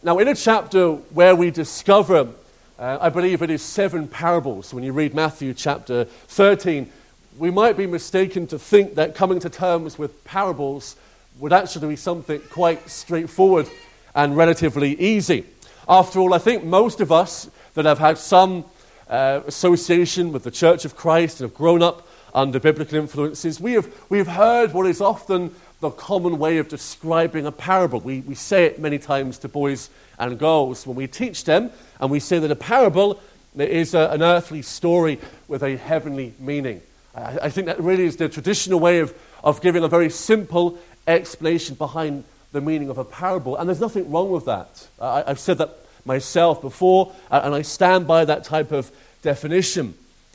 Now, in a chapter where we discover, I believe it is 7 parables, when you read Matthew chapter 13, we might be mistaken to think that coming to terms with parables would actually be something quite straightforward and relatively easy. After all, I think most of us that have had some association with the Church of Christ and have grown up under biblical influences, we have heard what is often the common way of describing a parable. We say it many times to boys and girls when we teach them, and we say that a parable is an earthly story with a heavenly meaning. I think that really is the traditional way of giving a very simple explanation behind the meaning of a parable, and there's nothing wrong with that. I've said that myself before, and I stand by that type of definition.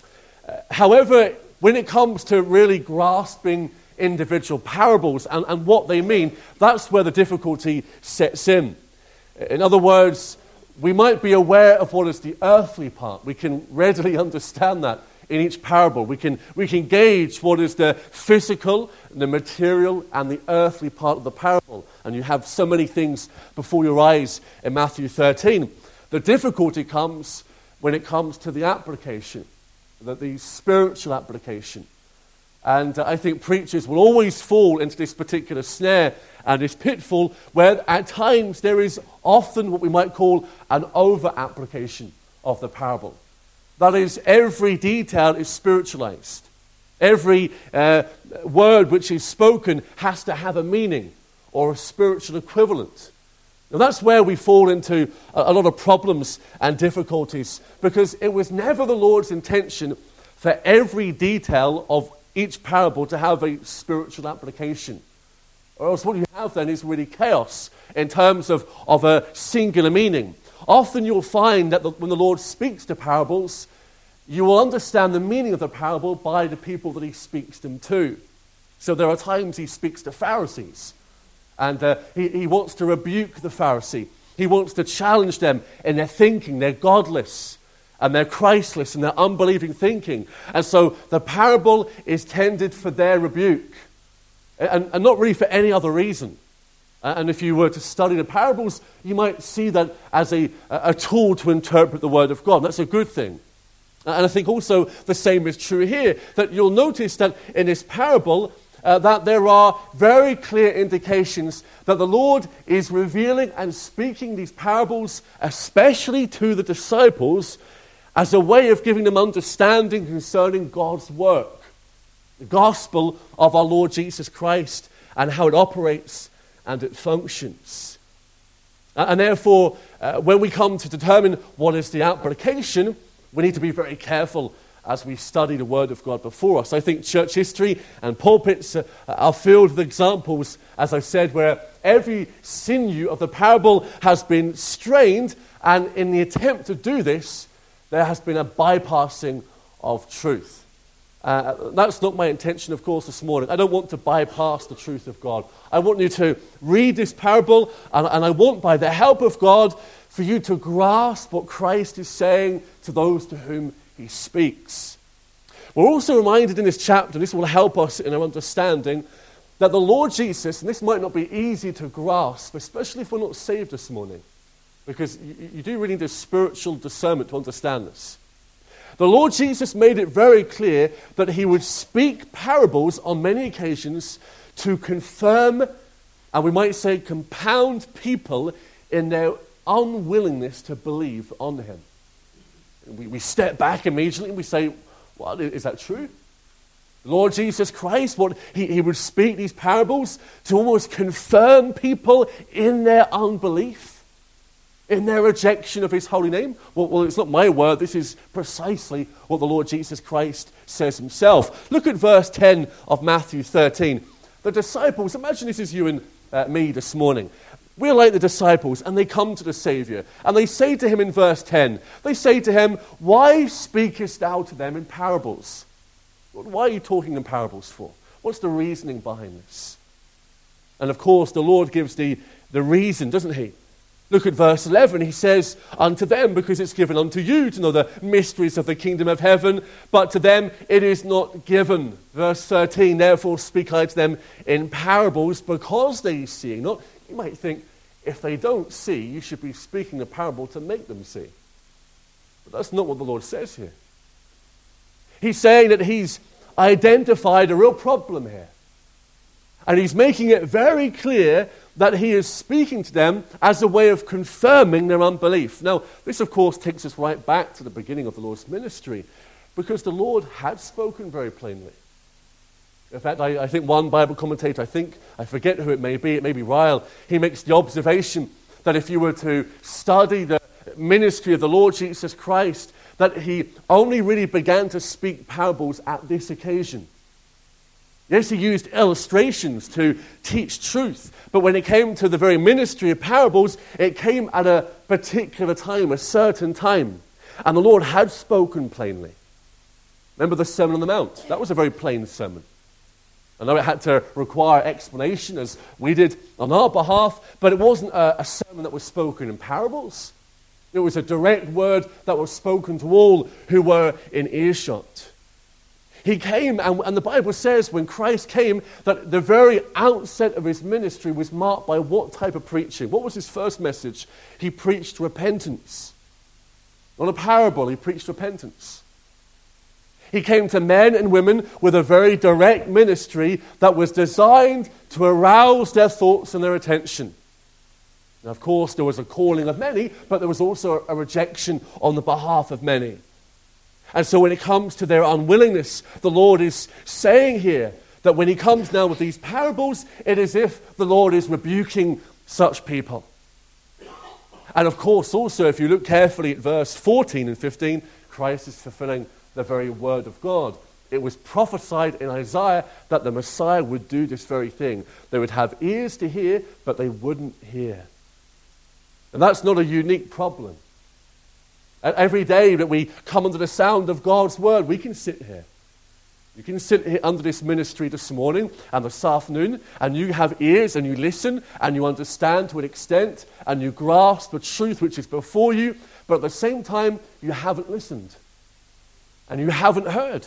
However, when it comes to really grasping individual parables and what they mean, that's where the difficulty sets in. In other words, we might be aware of what is the earthly part. We can readily understand that in each parable. We can gauge what is the physical, the material, and the earthly part of the parable. And you have so many things before your eyes in Matthew 13. The difficulty comes when it comes to the application, the spiritual application. And I think preachers will always fall into this particular snare and this pitfall where at times there is often what we might call an over-application of the parable. That is, every detail is spiritualized. Every word which is spoken has to have a meaning or a spiritual equivalent. Now that's where we fall into a lot of problems and difficulties, because it was never the Lord's intention for every detail of each parable to have a spiritual application. Or else what you have then is really chaos in terms of a singular meaning. Often you'll find that when the Lord speaks to parables, you will understand the meaning of the parable by the people that he speaks them to. So there are times he speaks to Pharisees, and he wants to rebuke the Pharisee. He wants to challenge them in their thinking. They're godless, and they're Christless, and they're unbelieving thinking. And so the parable is tended for their rebuke, and not really for any other reason. And if you were to study the parables, you might see that as a tool to interpret the Word of God. And that's a good thing. And I think also the same is true here, that you'll notice that in this parable that there are very clear indications that the Lord is revealing and speaking these parables, especially to the disciples, as a way of giving them understanding concerning God's work, the gospel of our Lord Jesus Christ, and how it operates and it functions. And therefore, when we come to determine what is the application, we need to be very careful as we study the Word of God before us. I think church history and pulpits are filled with examples, as I said, where every sinew of the parable has been strained, and in the attempt to do this, there has been a bypassing of truth. That's not my intention, of course, this morning. I don't want to bypass the truth of God. I want you to read this parable, and I want, by the help of God, for you to grasp what Christ is saying to those to whom he speaks. We're also reminded in this chapter, this will help us in our understanding, that the Lord Jesus, and this might not be easy to grasp, especially if we're not saved this morning, because you do really need a spiritual discernment to understand this. The Lord Jesus made it very clear that he would speak parables on many occasions to confirm, and we might say compound people in their unwillingness to believe on him. We step back immediately and we say, well, is that true? The Lord Jesus Christ, he would speak these parables to almost confirm people in their unbelief, in their rejection of his holy name. Well, it's not my word. This is precisely what the Lord Jesus Christ says himself. Look at verse 10 of Matthew 13. The disciples, imagine this is you and me this morning. We're like the disciples, and they come to the Savior, and they say to him in verse 10, they say to him, "Why speakest thou to them in parables?" Why are you talking in parables for? What's the reasoning behind this? And of course, the Lord gives the reason, doesn't he? Look at verse 11. He says, "Unto them, because it's given unto you to know the mysteries of the kingdom of heaven, but to them it is not given." Verse 13, "Therefore speak I to them in parables, because they see not." You might think, if they don't see, you should be speaking a parable to make them see. But that's not what the Lord says here. He's saying that he's identified a real problem here. And he's making it very clear that he is speaking to them as a way of confirming their unbelief. Now, this of course takes us right back to the beginning of the Lord's ministry, because the Lord had spoken very plainly. In fact, I think one Bible commentator, I forget who it may be Ryle, he makes the observation that if you were to study the ministry of the Lord Jesus Christ, that he only really began to speak parables at this occasion. Yes, he used illustrations to teach truth, but when it came to the very ministry of parables, it came at a particular time, a certain time. And the Lord had spoken plainly. Remember the Sermon on the Mount? That was a very plain sermon. I know it had to require explanation, as we did on our behalf, but it wasn't a sermon that was spoken in parables. It was a direct word that was spoken to all who were in earshot. He came, and the Bible says when Christ came, that the very outset of his ministry was marked by what type of preaching? What was his first message? He preached repentance. Not a parable, he preached repentance. He came to men and women with a very direct ministry that was designed to arouse their thoughts and their attention. Now, of course, there was a calling of many, but there was also a rejection on the behalf of many. And so when it comes to their unwillingness, the Lord is saying here that when he comes now with these parables, it is as if the Lord is rebuking such people. And of course, also, if you look carefully at verse 14 and 15, Christ is fulfilling the very word of God. It was prophesied in Isaiah that the Messiah would do this very thing. They would have ears to hear, but they wouldn't hear. And that's not a unique problem. And every day that we come under the sound of God's word, we can sit here. You can sit here under this ministry this morning and this afternoon, and you have ears and you listen and you understand to an extent and you grasp the truth which is before you, but at the same time you haven't listened and you haven't heard.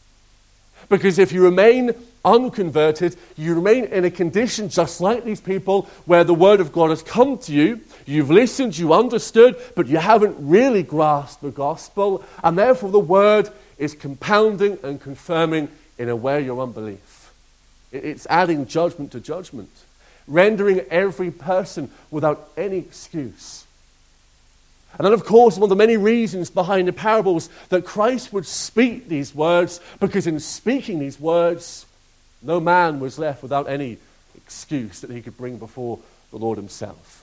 Because if you remain unconverted, you remain in a condition just like these people where the word of God has come to you, you've listened, you understood, but you haven't really grasped the gospel, and therefore the word is compounding and confirming in a way your unbelief. It's adding judgment to judgment, rendering every person without any excuse. And then, of course, one of the many reasons behind the parables that Christ would speak these words, because in speaking these words, no man was left without any excuse that he could bring before the Lord himself.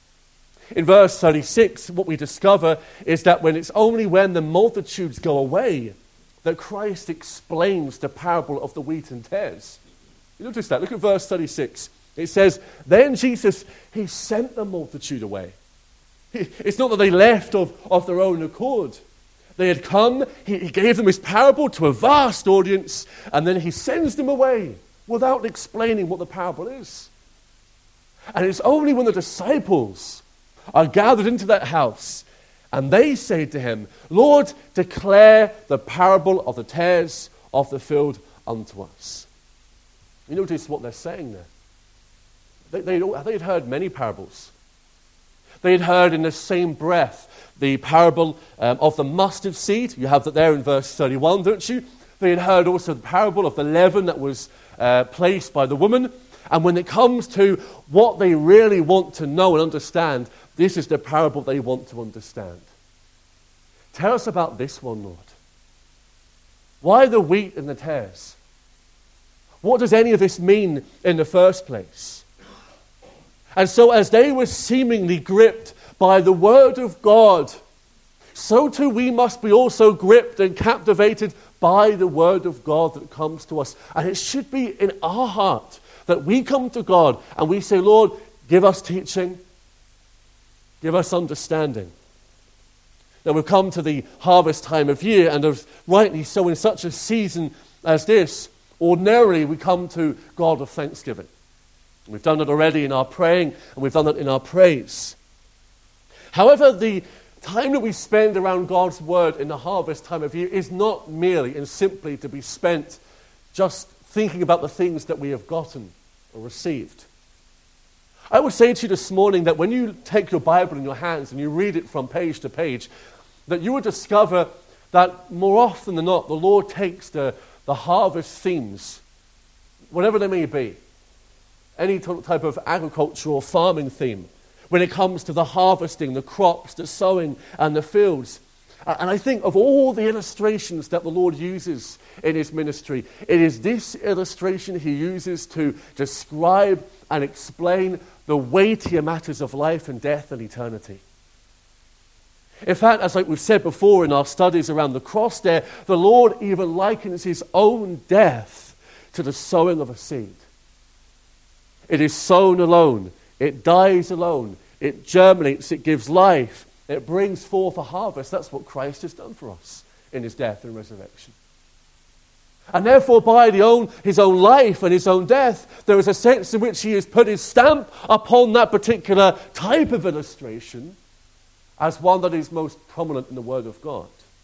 In verse 36, what we discover is that it's only when the multitudes go away that Christ explains the parable of the wheat and tares. You notice that? Look at verse 36. It says, then Jesus, he sent the multitude away. It's not that they left of their own accord. They had come, he gave them his parable to a vast audience, and then he sends them away without explaining what the parable is. And it's only when the disciples are gathered into that house and they say to him, Lord, declare the parable of the tares of the field unto us. You notice what they're saying there. They had heard many parables. They had heard in the same breath the parable of the mustard seed. You have that there in verse 31, don't you? They had heard also the parable of the leaven that was placed by the woman. And when it comes to what they really want to know and understand, this is the parable they want to understand. Tell us about this one, Lord. Why the wheat and the tares? What does any of this mean in the first place? And so as they were seemingly gripped by the word of God, so too we must be also gripped and captivated by the word of God that comes to us. And it should be in our heart that we come to God and we say, Lord, give us teaching, give us understanding. Now we've come to the harvest time of year, and rightly so in such a season as this, ordinarily we come to God of thanksgiving. We've done it already in our praying, and we've done it in our praise. However, the time that we spend around God's word in the harvest time of year is not merely and simply to be spent just thinking about the things that we have gotten or received. I would say to you this morning that when you take your Bible in your hands and you read it from page to page, that you will discover that more often than not, the Lord takes the harvest themes, whatever they may be, any type of agricultural or farming theme, when it comes to the harvesting, the crops, the sowing, and the fields. And I think of all the illustrations that the Lord uses in his ministry, it is this illustration he uses to describe and explain the weightier matters of life and death and eternity. In fact, as like we've said before in our studies around the cross there, the Lord even likens his own death to the sowing of a seed. It is sown alone, it dies alone, it germinates, it gives life, it brings forth a harvest. That's what Christ has done for us in his death and resurrection. And therefore, by his own life and his own death, there is a sense in which he has put his stamp upon that particular type of illustration as one that is most prominent in the Word of God.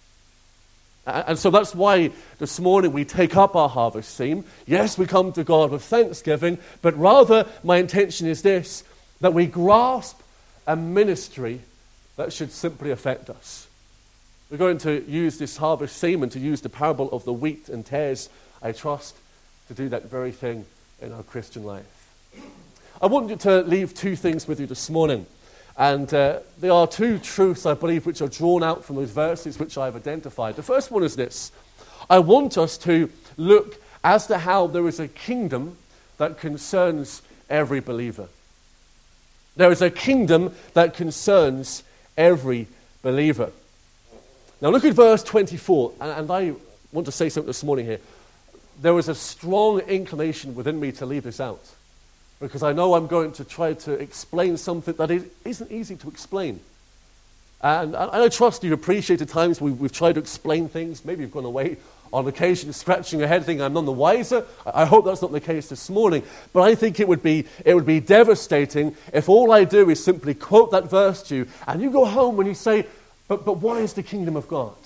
And so that's why this morning we take up our harvest theme. Yes, we come to God with thanksgiving, but rather my intention is this, that we grasp a ministry that should simply affect us. We're going to use this harvest theme and to use the parable of the wheat and tares, I trust, to do that very thing in our Christian life. I want you to leave two things with you this morning. And there are two truths, I believe, which are drawn out from those verses which I've identified. The first one is this. I want us to look as to how there is a kingdom that concerns every believer. There is a kingdom that concerns every believer. Now look at verse 24, and I want to say something this morning here. There was a strong inclination within me to leave this out, because I know I'm going to try to explain something that isn't easy to explain. And I trust you appreciate the times we've tried to explain things. Maybe you've gone away on occasion scratching your head thinking I'm none the wiser. I hope that's not the case this morning. But I think it would be devastating if all I do is simply quote that verse to you, and you go home and you say, but what is the kingdom of God?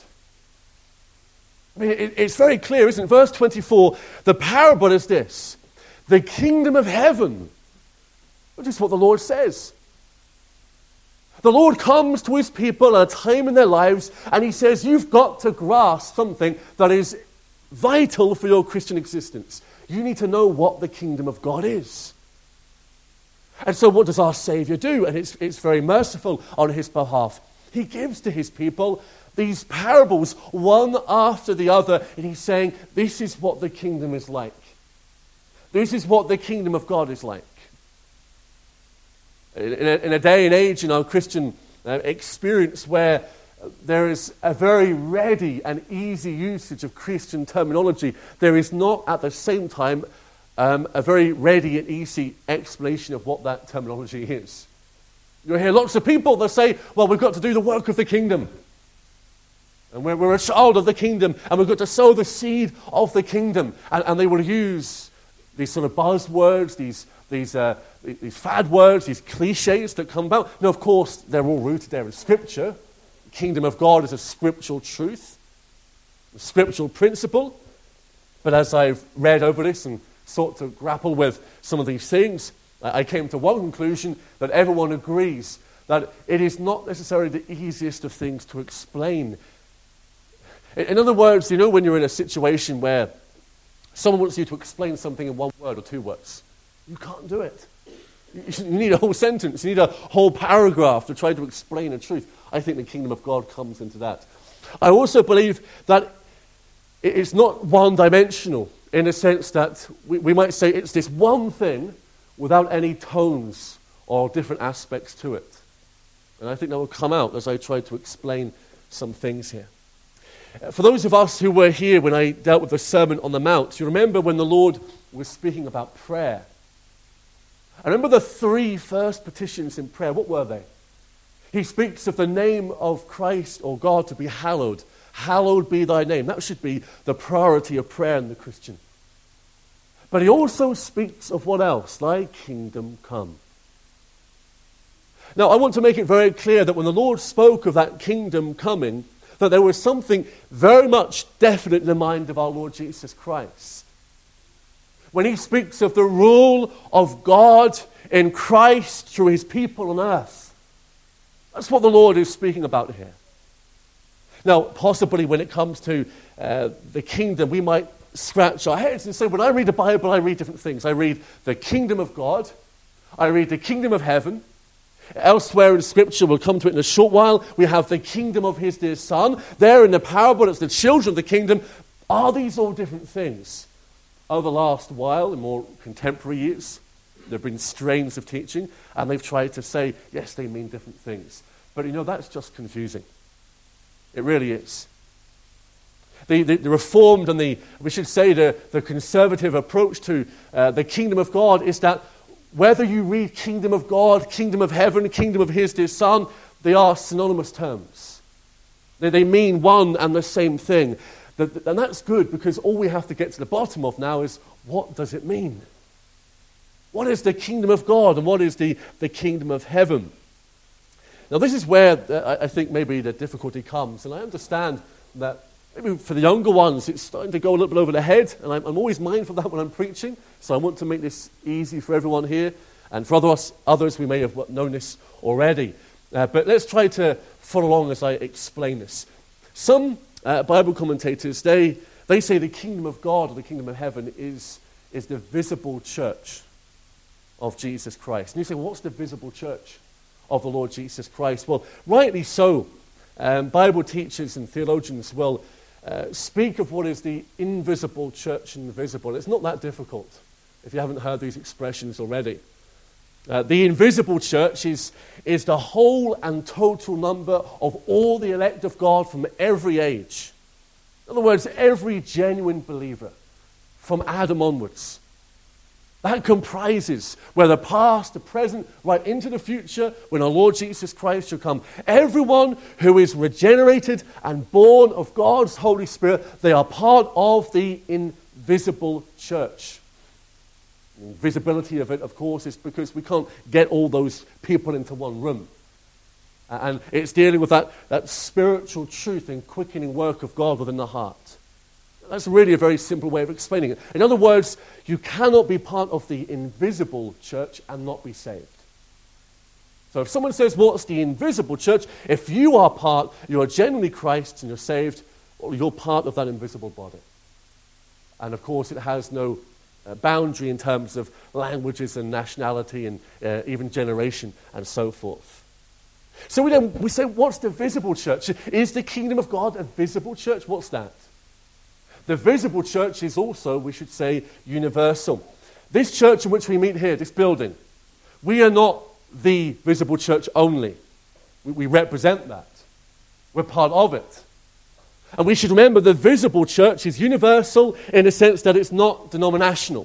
I mean, it's very clear, isn't it? Verse 24, the parable is this. The kingdom of heaven, which is what the Lord says. The Lord comes to his people at a time in their lives, and he says, you've got to grasp something that is vital for your Christian existence. You need to know what the kingdom of God is. And so what does our Savior do? And it's very merciful on his behalf. He gives to his people these parables, one after the other, and he's saying, this is what the kingdom is like. This is what the kingdom of God is like. In a day and age in our Christian experience where there is a very ready and easy usage of Christian terminology, there is not at the same time a very ready and easy explanation of what that terminology is. You'll hear lots of people that say, well, we've got to do the work of the kingdom. And we're a child of the kingdom, and we've got to sow the seed of the kingdom. And they will use these sort of buzzwords, these fad words, these cliches that come about. Now, of course, they're all rooted there in Scripture. The kingdom of God is a scriptural truth, a scriptural principle. But as I've read over this and sought to grapple with some of these things, I came to one conclusion, that everyone agrees that it is not necessarily the easiest of things to explain. In other words, you know when you're in a situation where someone wants you to explain something in one word or two words, you can't do it. You need a whole sentence, you need a whole paragraph to try to explain a truth. I think the kingdom of God comes into that. I also believe that it's not one-dimensional in the sense that we might say it's this one thing without any tones or different aspects to it. And I think that will come out as I try to explain some things here. For those of us who were here when I dealt with the Sermon on the Mount, you remember when the Lord was speaking about prayer. I remember the three first petitions in prayer. What were they? He speaks of the name of Christ or God to be hallowed. Hallowed be thy name. That should be the priority of prayer in the Christian. But he also speaks of what else? Thy kingdom come. Now, I want to make it very clear that when the Lord spoke of that kingdom coming, that there was something very much definite in the mind of our Lord Jesus Christ. when he speaks of the rule of God in Christ through his people on earth. That's what the Lord is speaking about here. Now, possibly when it comes to the kingdom, we might scratch our heads and say, when I read the Bible, I read different things. I read the kingdom of God. I read the kingdom of heaven. Elsewhere in Scripture, we'll come to it in a short while, we have the kingdom of his dear Son. There in the parable, it's the children of the kingdom. Are these all different things? Over the last while, in more contemporary years, there have been strains of teaching, and they've tried to say, yes, they mean different things. But that's just confusing. It really is. The reformed and we should say the conservative approach to the kingdom of God is that whether you read kingdom of God, kingdom of heaven, kingdom of his dear Son, they are synonymous terms. They mean one and the same thing. And that's good, because all we have to get to the bottom of now is, what does it mean? What is the kingdom of God and what is the kingdom of heaven? Now this is where I think maybe the difficulty comes, and I understand that maybe for the younger ones it's starting to go a little bit over the head, and I'm always mindful of that when I'm preaching, so I want to make this easy for everyone here, and for others we may have known this already. But let's try to follow along as I explain this. Some Bible commentators, they say the kingdom of God or the kingdom of heaven is the visible church of Jesus Christ. And you say, well, what's the visible church of the Lord Jesus Christ? Well, rightly so. Bible teachers and theologians will speak of what is the invisible church and the visible. It's not that difficult, if you haven't heard these expressions already. The invisible church is the whole and total number of all the elect of God from every age. In other words, every genuine believer from Adam onwards. That comprises, whether past, the present, right into the future, when our Lord Jesus Christ shall come. Everyone who is regenerated and born of God's Holy Spirit, they are part of the invisible church. The visibility of it, of course, is because we can't get all those people into one room. And it's dealing with that spiritual truth and quickening work of God within the heart. That's really a very simple way of explaining it. In other words, you cannot be part of the invisible church and not be saved. So if someone says, what's the invisible church? If you are genuinely Christ and you're saved, well, you're part of that invisible body. And of course, it has no boundary in terms of languages and nationality and even generation and so forth. So we say, what's the visible church? Is the kingdom of God a visible church? What's that? The visible church is also, we should say, universal. This church in which we meet here, this building, we are not the visible church only. We represent that. We're part of it. And we should remember the visible church is universal in the sense that it's not denominational.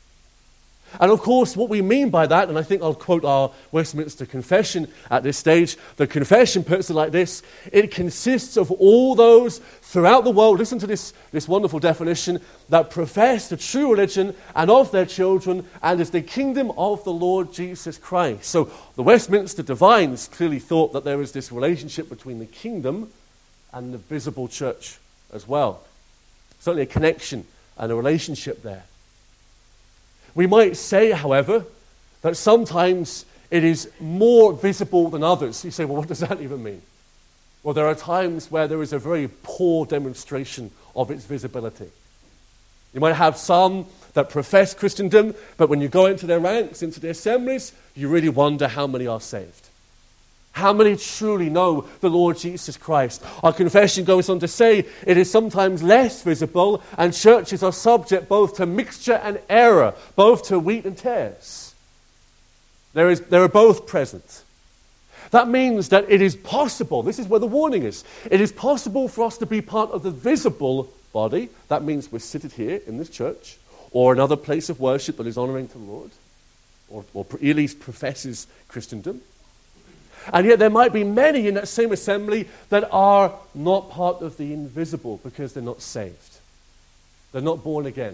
And of course, what we mean by that, and I think I'll quote our Westminster Confession at this stage, the Confession puts it like this: it consists of all those throughout the world, listen to this wonderful definition, that profess the true religion and of their children, and is the kingdom of the Lord Jesus Christ. So the Westminster Divines clearly thought that there is this relationship between the kingdom and the visible church as well. Certainly a connection and a relationship there. We might say, however, that sometimes it is more visible than others. You say, well, what does that even mean? Well, there are times where there is a very poor demonstration of its visibility. You might have some that profess Christendom, but when you go into their ranks, into the assemblies, you really wonder how many are saved. How many truly know the Lord Jesus Christ? Our confession goes on to say it is sometimes less visible, and churches are subject both to mixture and error, both to wheat and tares. They are both present. That means that it is possible, this is where the warning is, it is possible for us to be part of the visible body. That means we're seated here in this church, or another place of worship that is honoring to the Lord, or at least professes Christendom. And yet there might be many in that same assembly that are not part of the invisible because they're not saved. They're not born again.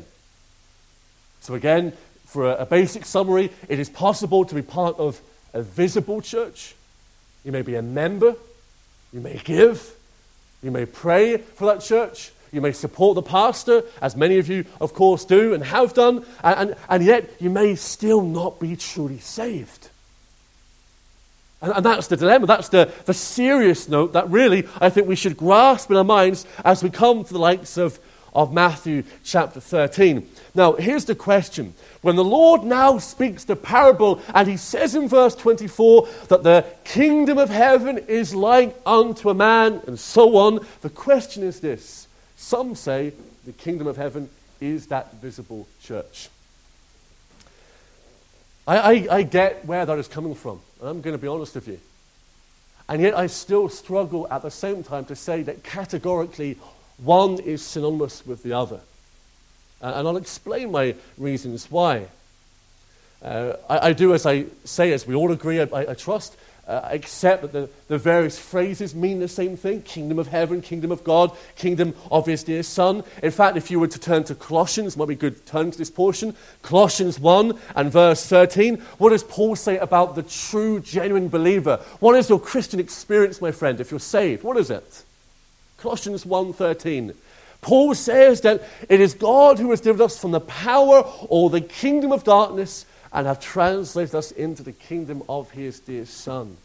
So again, for a basic summary, it is possible to be part of a visible church. You may be a member. You may give. You may pray for that church. You may support the pastor, as many of you, of course, do and have done, and yet you may still not be truly saved. And that's the dilemma. That's the serious note that really I think we should grasp in our minds as we come to the likes of Matthew chapter 13. Now, here's the question. When the Lord now speaks the parable, and he says in verse 24 that the kingdom of heaven is like unto a man, and so on, the question is this. Some say the kingdom of heaven is that visible church. I get where that is coming from, and I'm going to be honest with you. And yet I still struggle at the same time to say that categorically one is synonymous with the other. And I'll explain my reasons why. I do, as I say, as we all agree, I trust, accept that the various phrases mean the same thing. Kingdom of heaven, kingdom of God, kingdom of his dear Son. In fact, if you were to turn to Colossians, might be good to turn to this portion, Colossians 1 and verse 13, what does Paul say about the true, genuine believer? What is your Christian experience, my friend, if you're saved? What is it? Colossians 1:13. Paul says that it is God who has delivered us from the power or the kingdom of darkness and have translated us into the kingdom of his dear Son.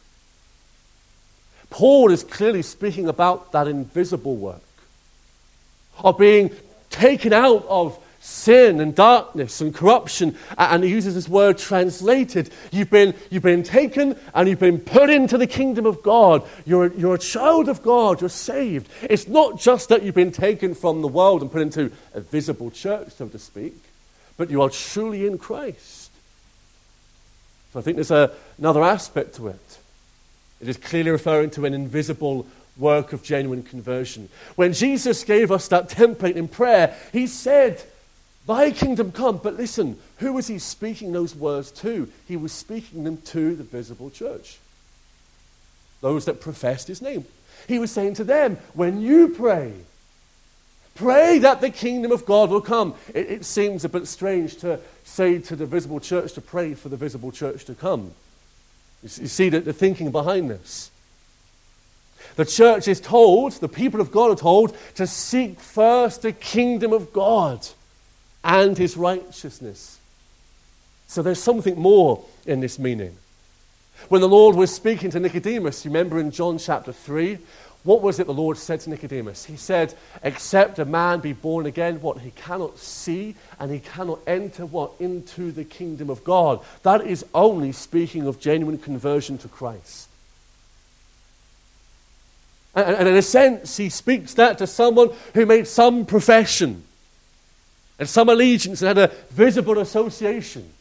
Paul is clearly speaking about that invisible work of being taken out of sin and darkness and corruption, and he uses this word translated. You've been taken and you've been put into the kingdom of God. You're a child of God. You're saved. It's not just that you've been taken from the world and put into a visible church, so to speak, but you are truly in Christ. So I think there's another aspect to it. It is clearly referring to an invisible work of genuine conversion. When Jesus gave us that template in prayer, he said, "Thy kingdom come." But listen, who was he speaking those words to? He was speaking them to the visible church, those that professed his name. He was saying to them, when you pray that the kingdom of God will come. It seems a bit strange to say to the visible church to pray for the visible church to come. You see the thinking behind this. The church is told, the people of God are told, to seek first the kingdom of God and his righteousness. So there's something more in this meaning. When the Lord was speaking to Nicodemus, you remember in John chapter 3, what was it the Lord said to Nicodemus? He said, except a man be born again, what? He cannot see and he cannot enter what? Into the kingdom of God. That is only speaking of genuine conversion to Christ. And in a sense, he speaks that to someone who made some profession and some allegiance and had a visible association.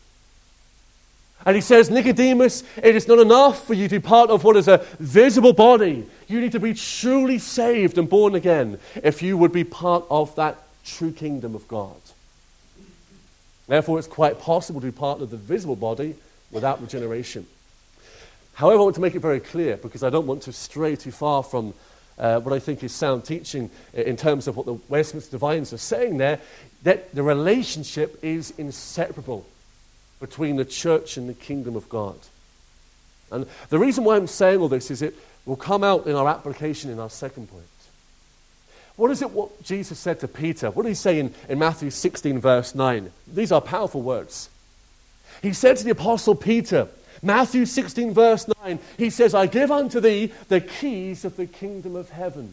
And he says, Nicodemus, it is not enough for you to be part of what is a visible body. You need to be truly saved and born again if you would be part of that true kingdom of God. Therefore, it's quite possible to be part of the visible body without regeneration. However, I want to make it very clear, because I don't want to stray too far from what I think is sound teaching in terms of what the Westminster Divines are saying there, that the relationship is inseparable between the church and the kingdom of God. And the reason why I'm saying all this is it will come out in our application in our second point. What is it what Jesus said to Peter? What did he say in Matthew 16 verse 9? These are powerful words. He said to the apostle Peter, Matthew 16 verse 9, he says, I give unto thee the keys of the kingdom of heaven.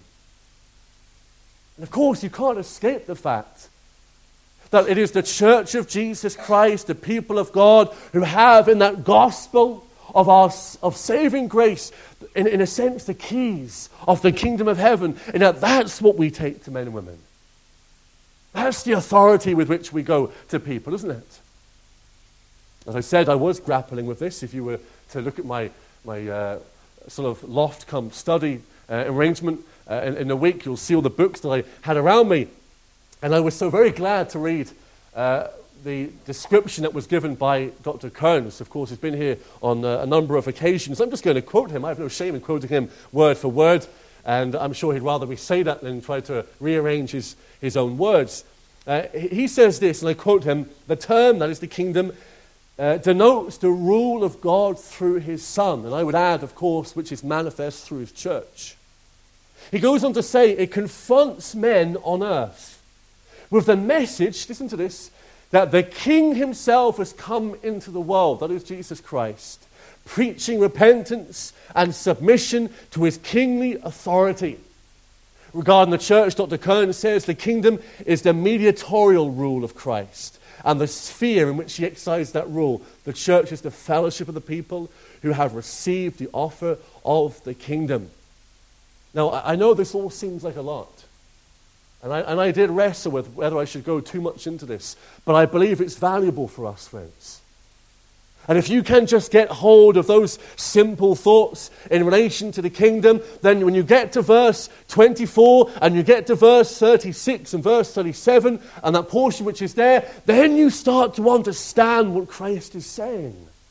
And of course you can't escape the fact that it is the church of Jesus Christ, the people of God, who have in that gospel of saving grace, in a sense, the keys of the kingdom of heaven, and that's what we take to men and women. That's the authority with which we go to people, isn't it? As I said, I was grappling with this. If you were to look at my sort of loft come study arrangement in the week, you'll see all the books that I had around me. And I was so very glad to read the description that was given by Dr. Kearns. Of course, he's been here on a number of occasions. I'm just going to quote him. I have no shame in quoting him word for word, and I'm sure he'd rather me say that than try to rearrange his own words. He says this, and I quote him, the term, that is the kingdom, denotes the rule of God through his Son. And I would add, of course, which is manifest through his church. He goes on to say it confronts men on earth with the message, listen to this, that the King himself has come into the world, that is Jesus Christ, preaching repentance and submission to his kingly authority. Regarding the church, Dr. Kern says the kingdom is the mediatorial rule of Christ and the sphere in which he exercised that rule. The church is the fellowship of the people who have received the offer of the kingdom. Now, I know this all seems like a lot. And I did wrestle with whether I should go too much into this. But I believe it's valuable for us, friends. And if you can just get hold of those simple thoughts in relation to the kingdom, then when you get to verse 24 and you get to verse 36 and verse 37 and that portion which is there, then you start to understand what Christ is saying.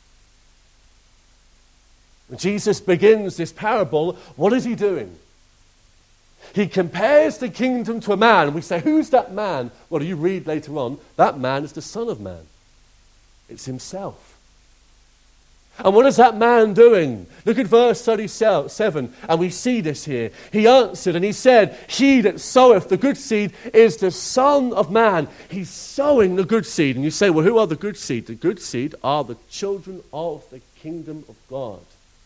When Jesus begins this parable, what is he doing? He compares the kingdom to a man. We say, who's that man? Well, you read later on, that man is the Son of Man. It's himself. And what is that man doing? Look at verse 37, and we see this here. He answered and he said, he that soweth the good seed is the Son of Man. He's sowing the good seed. And you say, well, who are the good seed? The good seed are the children of the kingdom of God.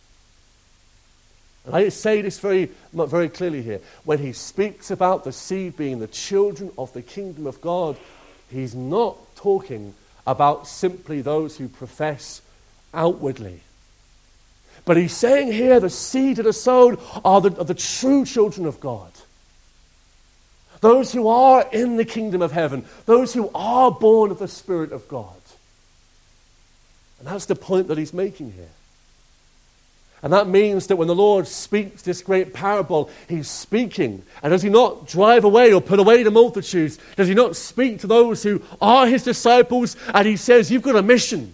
And I say this very, very clearly here. When he speaks about the seed being the children of the kingdom of God, he's not talking about simply those who profess outwardly. But he's saying here the seed that are sown are the true children of God. Those who are in the kingdom of heaven. Those who are born of the Spirit of God. And that's the point that he's making here. And that means that when the Lord speaks this great parable, he's speaking. And does he not drive away or put away the multitudes? Does he not speak to those who are his disciples? And he says, you've got a mission.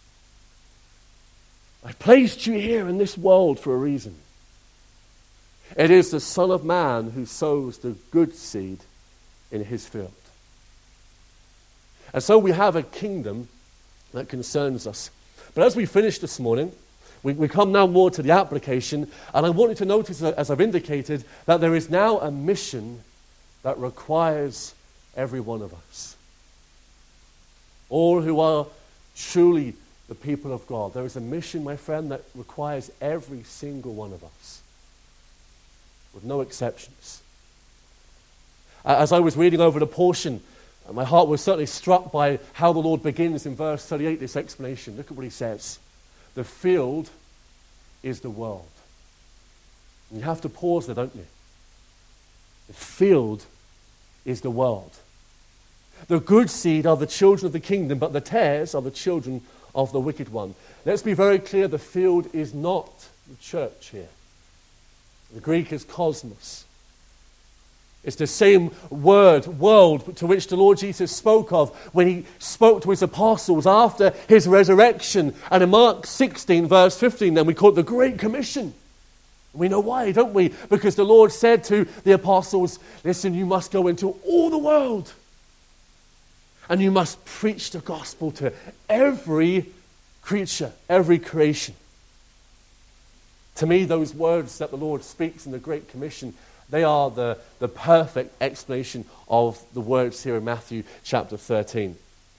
I've placed you here in this world for a reason. It is the Son of Man who sows the good seed in his field. And so we have a kingdom that concerns us. But as we finish this morning, we come now more to the application, and I want you to notice, as I've indicated, that there is now a mission that requires every one of us. All who are truly the people of God. There is a mission, my friend, that requires every single one of us, with no exceptions. As I was reading over the portion, my heart was certainly struck by how the Lord begins in verse 38, this explanation. Look at what he says. The field is the world. And you have to pause there, don't you? The field is the world. The good seed are the children of the kingdom, but the tares are the children of the wicked one. Let's be very clear, the field is not the church here. The Greek is cosmos. It's the same word, world, to which the Lord Jesus spoke of when he spoke to his apostles after his resurrection. And in Mark 16, verse 15, then we call it the Great Commission. We know why, don't we? Because the Lord said to the apostles, listen, you must go into all the world. And you must preach the gospel to every creature, every creation. To me, those words that the Lord speaks in the Great Commission, they are the perfect explanation of the words here in Matthew chapter 13.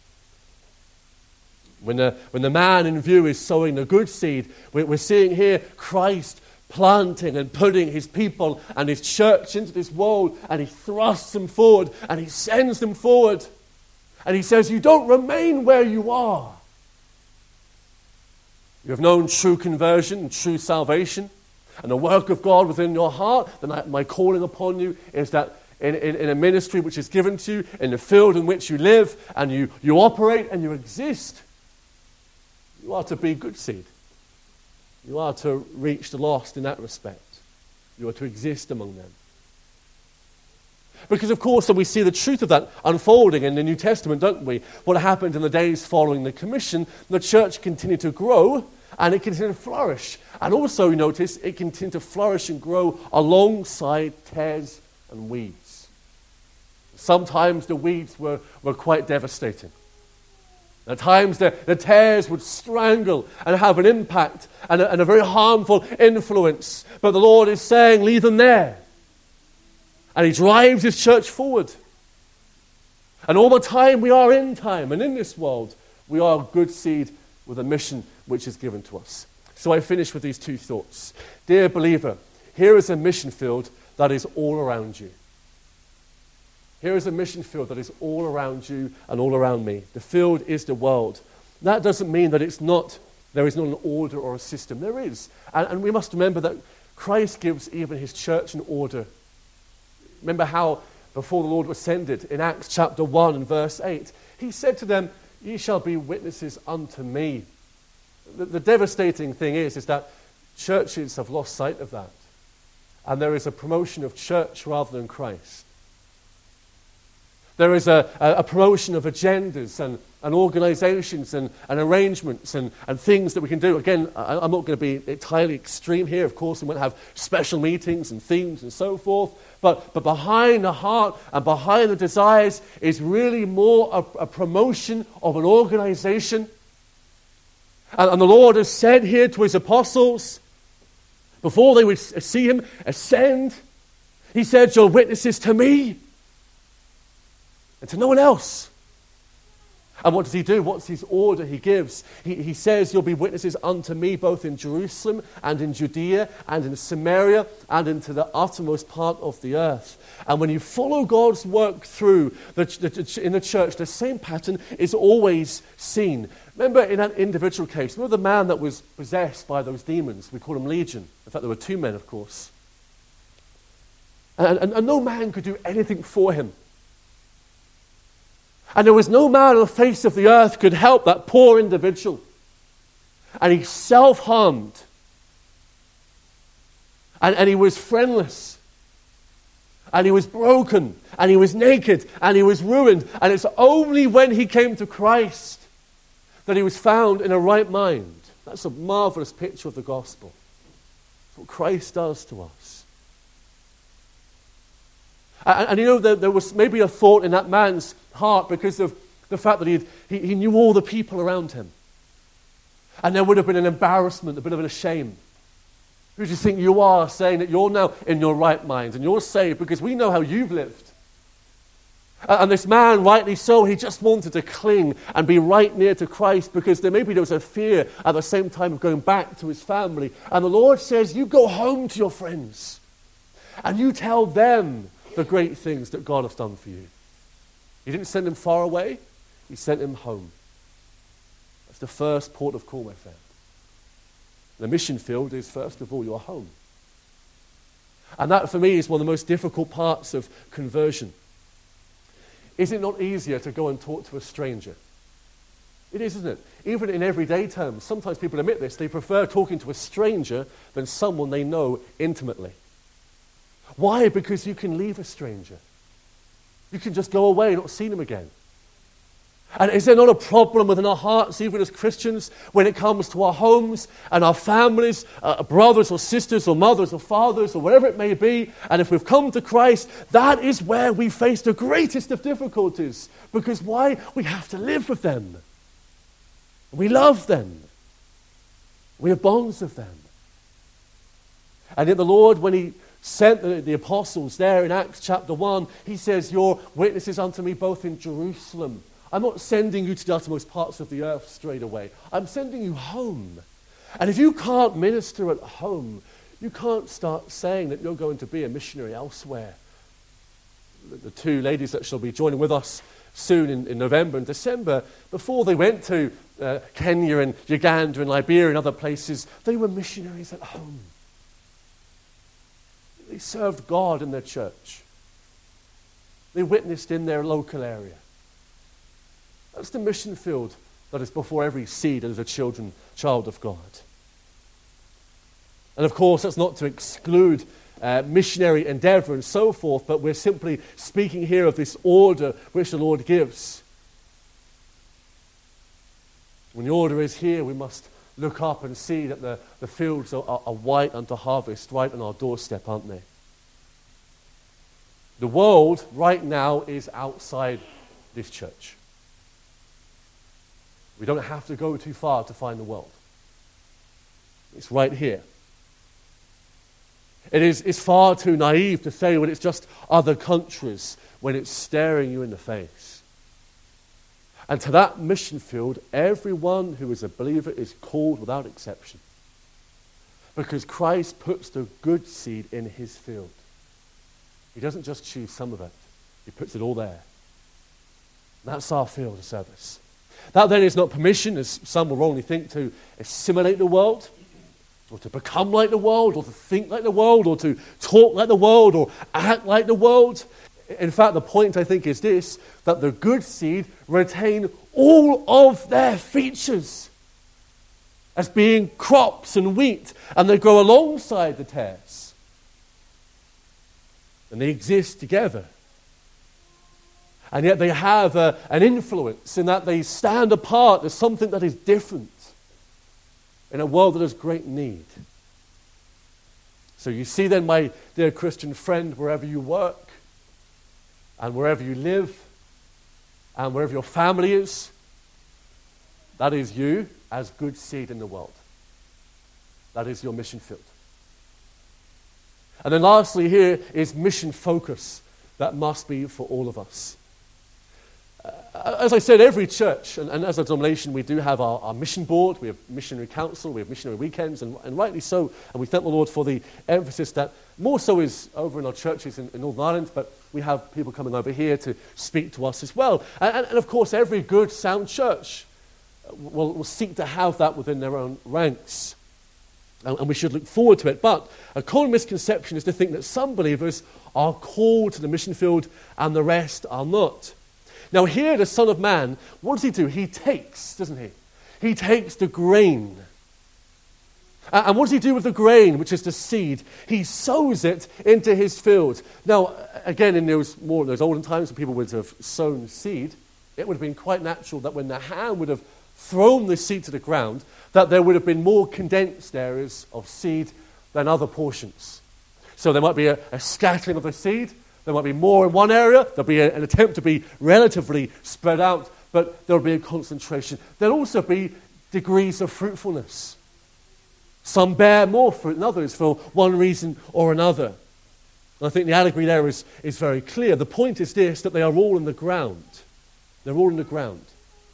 When the man in view is sowing the good seed, we're seeing here Christ planting and putting his people and his church into this world, and he thrusts them forward and he sends them forward. And he says, you don't remain where you are. You have known true conversion and true salvation and the work of God within your heart, then my calling upon you is that in a ministry which is given to you, in the field in which you live and you operate and you exist, you are to be good seed. You are to reach the lost in that respect. You are to exist among them. Because, of course, we see the truth of that unfolding in the New Testament, don't we? What happened in the days following the commission, the church continued to grow and it continued to flourish. And also, you notice, it continued to flourish and grow alongside tares and weeds. Sometimes the weeds were quite devastating. At times the tares would strangle and have an impact and a very harmful influence. But the Lord is saying, leave them there. And he drives his church forward. And all the time we are in time, and in this world, we are good seed with a mission which is given to us. So I finish with these two thoughts. Dear believer, here is a mission field that is all around you. Here is a mission field that is all around you and all around me. The field is the world. That doesn't mean that there is not an order or a system. There is. And we must remember that Christ gives even his church an order. Remember how before the Lord ascended in Acts chapter 1 and verse 8, he said to them, ye shall be witnesses unto me. The devastating thing is that churches have lost sight of that. And there is a promotion of church rather than Christ. There is a promotion of agendas and organizations and arrangements and things that we can do. Again, I'm not going to be entirely extreme here. Of course, we might have special meetings and themes and so forth. But behind the heart and behind the desires is really more a promotion of an organization. And the Lord has said here to his apostles, before they would see him ascend, he said, you're witnesses to me and to no one else. And what does he do? What's his order he gives? He says, you'll be witnesses unto me both in Jerusalem and in Judea and in Samaria and into the uttermost part of the earth. And when you follow God's work through in the church, the same pattern is always seen. Remember in that individual case, remember the man that was possessed by those demons? We call him Legion. In fact, there were two men, of course. And no man could do anything for him. And there was no man on the face of the earth could help that poor individual. And he self-harmed. And he was friendless. And he was broken. And he was naked. And he was ruined. And it's only when he came to Christ that he was found in a right mind. That's a marvelous picture of the gospel. That's what Christ does to us. And you know, there was maybe a thought in that man's heart because of the fact that he knew all the people around him. And there would have been an embarrassment, a bit of a shame. Who do you think you are, saying that you're now in your right mind and you're saved because we know how you've lived? And this man, rightly so, he just wanted to cling and be right near to Christ because there was a fear at the same time of going back to his family. And the Lord says, you go home to your friends and you tell them the great things that God has done for you. He didn't send him far away. He sent him home. That's the first port of call, my friend. The mission field is, first of all, your home. And that, for me, is one of the most difficult parts of conversion. Is it not easier to go and talk to a stranger? It is, isn't it? Even in everyday terms, sometimes people admit this, they prefer talking to a stranger than someone they know intimately. Why? Because you can leave a stranger. You can just go away and not see them again. And is there not a problem within our hearts, even as Christians, when it comes to our homes and our families, brothers or sisters or mothers or fathers or whatever it may be, and if we've come to Christ, that is where we face the greatest of difficulties. Because why? We have to live with them. We love them. We have bonds with them. And yet the Lord, when he sent the apostles there in Acts chapter 1, he says, you're witnesses unto me both in Jerusalem. I'm not sending you to the uttermost parts of the earth straight away. I'm sending you home. And if you can't minister at home, you can't start saying that you're going to be a missionary elsewhere. The two ladies that shall be joining with us soon in November and December, before they went to Kenya and Uganda and Liberia and other places, they were missionaries at home. They served God in their church. They witnessed in their local area. That's the mission field that is before every seed that is a child of God. And of course, that's not to exclude missionary endeavor and so forth, but we're simply speaking here of this order which the Lord gives. When the order is here, we must look up and see that the fields are white unto harvest, right on our doorstep, aren't they? The world right now is outside this church. We don't have to go too far to find the world. It's right here. It's far too naive to say, well, it's just other countries, when it's staring you in the face. And to that mission field, everyone who is a believer is called without exception. Because Christ puts the good seed in his field. He doesn't just choose some of it. He puts it all there. That's our field of service. That then is not permission, as some will wrongly think, to assimilate the world, or to become like the world, or to think like the world, or to talk like the world, or act like the world. In fact, the point, I think, is this, that the good seed retain all of their features as being crops and wheat, and they grow alongside the tares. And they exist together. And yet they have an influence in that they stand apart as something that is different in a world that has great need. So you see then, my dear Christian friend, wherever you work, and wherever you live, and wherever your family is, that is you as good seed in the world. That is your mission field. And then lastly here is mission focus that must be for all of us. As I said, every church, and as a denomination, we do have our mission board, we have missionary council, we have missionary weekends, and rightly so, and we thank the Lord for the emphasis that more so is over in our churches in Northern Ireland, but we have people coming over here to speak to us as well. And of course, every good, sound church will seek to have that within their own ranks. And we should look forward to it. But a common misconception is to think that some believers are called to the mission field and the rest are not. Now here, the Son of Man, what does he do? He takes, doesn't he? He takes the grain. And what does he do with the grain, which is the seed? He sows it into his field. Now, again, in those olden times when people would have sown seed, it would have been quite natural that when the hand would have thrown the seed to the ground, that there would have been more condensed areas of seed than other portions. So there might be a scattering of the seed. There might be more in one area. There'll be an attempt to be relatively spread out, but there'll be a concentration. There'll also be degrees of fruitfulness. Some bear more fruit than others for one reason or another. And I think the allegory there is very clear. The point is this, that they are all in the ground. They're all in the ground.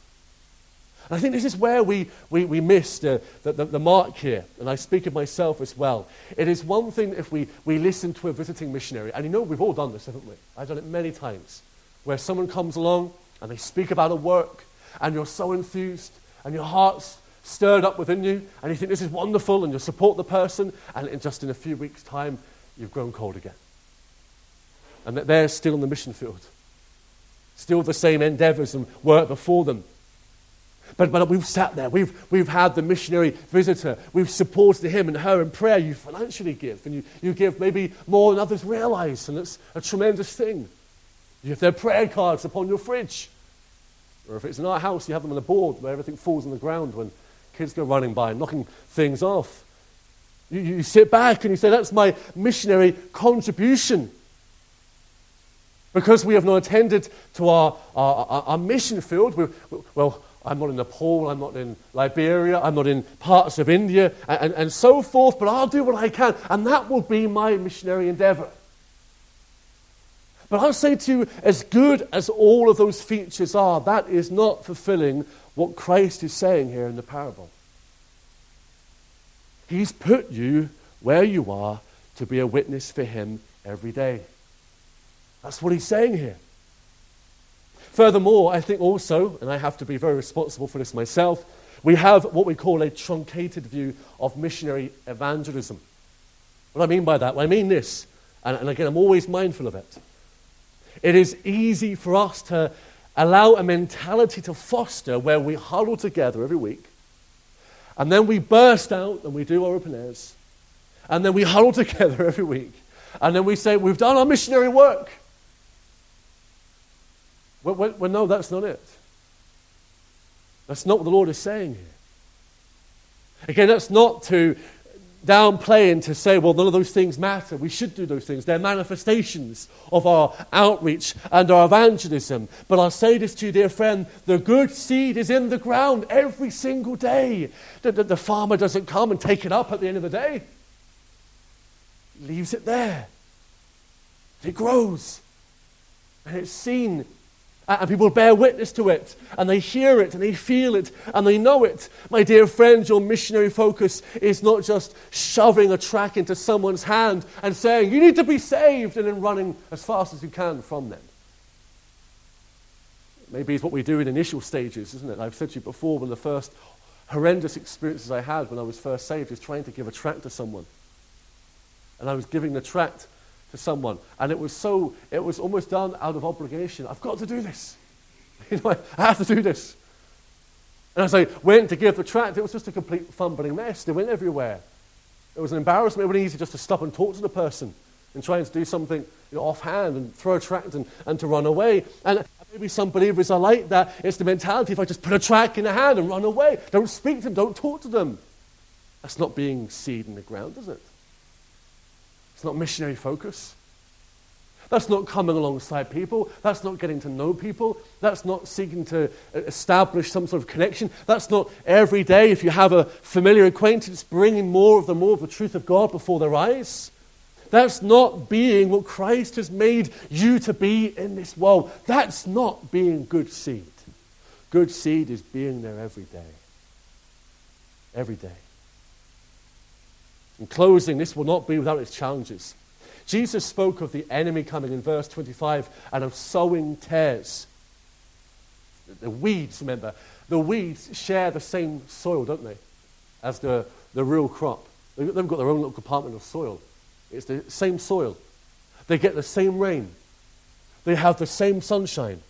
And I think this is where we miss the mark here, and I speak of myself as well. It is one thing if we listen to a visiting missionary, and we've all done this, haven't we? I've done it many times, where someone comes along and they speak about a work, and you're so enthused, and your heart's stirred up within you, and you think this is wonderful, and you support the person, and just in a few weeks' time, you've grown cold again. And that they're still in the mission field. Still the same endeavors and work before them. But we've sat there, we've had the missionary visitor, we've supported him and her in prayer. You financially give, and you give maybe more than others realize, and it's a tremendous thing. You have their prayer cards upon your fridge. Or if it's in our house, you have them on a board where everything falls on the ground when kids go running by and knocking things off. You sit back and you say, that's my missionary contribution. Because we have not attended to our mission field, I'm not in Nepal, I'm not in Liberia, I'm not in parts of India, and so forth, but I'll do what I can, and that will be my missionary endeavor. But I'll say to you, as good as all of those features are, that is not fulfilling what Christ is saying here in the parable. He's put you where you are to be a witness for him every day. That's what he's saying here. Furthermore, I think also, and I have to be very responsible for this myself, we have what we call a truncated view of missionary evangelism. What do I mean by that? Well, I mean this, and again, I'm always mindful of it. It is easy for us to allow a mentality to foster where we huddle together every week, and then we burst out and we do our open airs, and then we huddle together every week, and then we say, we've done our missionary work. Well, no, that's not it. That's not what the Lord is saying here. Again, that's not to downplay and to say, well, none of those things matter. We should do those things. They're manifestations of our outreach and our evangelism. But I'll say this to you, dear friend, the good seed is in the ground every single day. The farmer doesn't come and take it up at the end of the day. leaves it there. It grows. And it's seen. And people bear witness to it. And they hear it. And they feel it. And they know it. My dear friends, your missionary focus is not just shoving a tract into someone's hand and saying, you need to be saved, and then running as fast as you can from them. Maybe it's what we do in initial stages, isn't it? I've said to you before, one of the first horrendous experiences I had when I was first saved is trying to give a tract to someone. And I was giving the tract to someone, and it was almost done out of obligation. I've got to do this. I have to do this. And as I went to give the tract, it was just a complete fumbling mess. They went everywhere. It was an embarrassment. It would be easy just to stop and talk to the person and try and do something offhand and throw a tract and to run away. And maybe some believers are like that. It's the mentality, if I just put a tract in the hand and run away, don't speak to them, don't talk to them. That's not being seed in the ground, is it? It's not missionary focus. That's not coming alongside people. That's not getting to know people. That's not seeking to establish some sort of connection. That's not every day, if you have a familiar acquaintance, bringing more of the truth of God before their eyes. That's not being what Christ has made you to be in this world. That's not being good seed. Good seed is being there every day. Every day. In closing, this will not be without its challenges. Jesus spoke of the enemy coming in verse 25 and of sowing tares. The weeds, remember, the weeds share the same soil, don't they, as the real crop. They've got their own little compartment of soil. It's the same soil. They get the same rain. They have the same sunshine.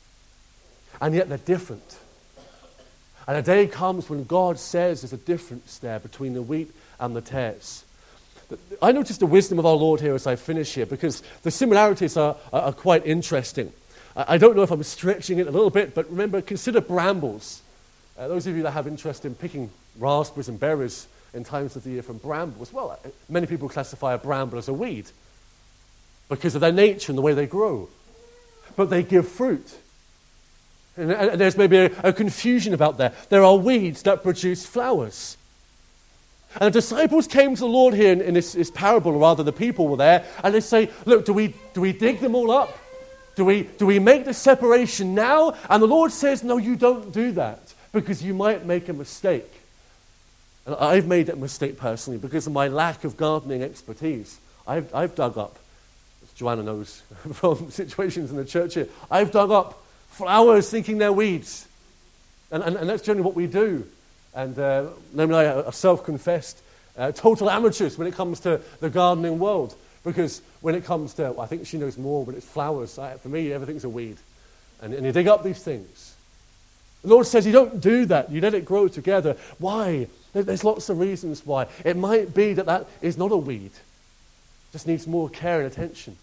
And yet they're different. And a day comes when God says there's a difference there between the wheat and the tares. I noticed the wisdom of our Lord here as I finish here, because the similarities are quite interesting. I don't know if I'm stretching it a little bit, but remember, consider brambles. Those of you that have interest in picking raspberries and berries in times of the year from brambles, well, many people classify a bramble as a weed because of their nature and the way they grow. But they give fruit. And there's maybe a confusion about that. There are weeds that produce flowers. And the disciples came to the Lord here in this parable, or rather the people were there, and they say, look, do we dig them all up? Do we make the separation now? And the Lord says, no, you don't do that, because you might make a mistake. And I've made that mistake personally because of my lack of gardening expertise. I've dug up, as Joanna knows from situations in the church here, I've dug up flowers thinking they're weeds. And that's generally what we do. And Naomi and I are self-confessed total amateurs when it comes to the gardening world. Because when it comes to, I think she knows more, but it's flowers. For me, everything's a weed. And you dig up these things. The Lord says you don't do that. You let it grow together. Why? There's lots of reasons why. It might be that is not a weed. It just needs more care and attention.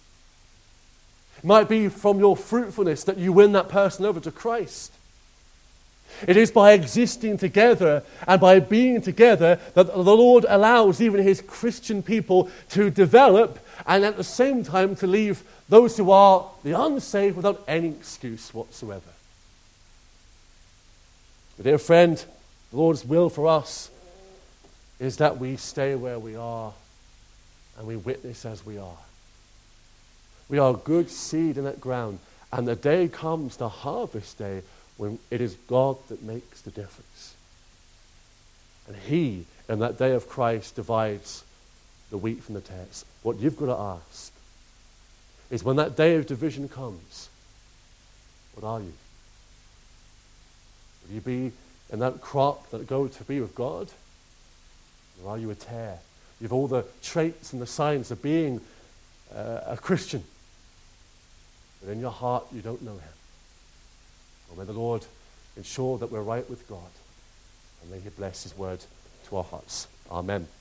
It might be from your fruitfulness that you win that person over to Christ. It is by existing together and by being together that the Lord allows even his Christian people to develop and at the same time to leave those who are the unsaved without any excuse whatsoever. But dear friend, the Lord's will for us is that we stay where we are and we witness as we are. We are good seed in that ground, and the day comes, the harvest day, when it is God that makes the difference. And he, in that day of Christ, divides the wheat from the tares. What you've got to ask is, when that day of division comes, what are you? Will you be in that crop that go to be with God? Or are you a tare? You have all the traits and the signs of being a Christian, but in your heart you don't know him. Well, may the Lord ensure that we're right with God, and may he bless his word to our hearts. Amen.